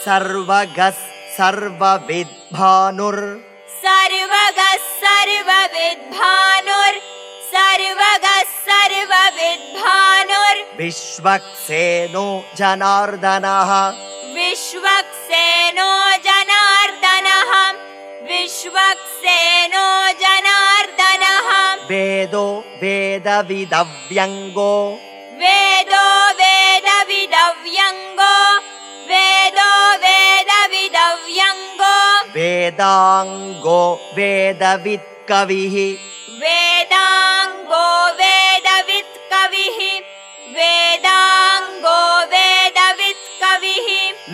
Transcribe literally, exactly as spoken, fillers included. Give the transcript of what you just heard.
सर्वगः सर्वविद्भानुर् सर्वगः सर्वविद्भानुर् सर्वगः सर्वविद्भानुर् विश्वक्सेनो जनार्दनः विश्वक्सेनो जनार्दनः विश्वक्सेनो जनार्दनः वेदो वेदविदव्यङ्गो वेदो वेदविदव्यङ्गो वेदो वेदविदव्यङ्गो वेदाङ्गो वेदवित्कविः वेदाङ्गो वेदवित्कविः वेदाङ्गो वेदवित्कविः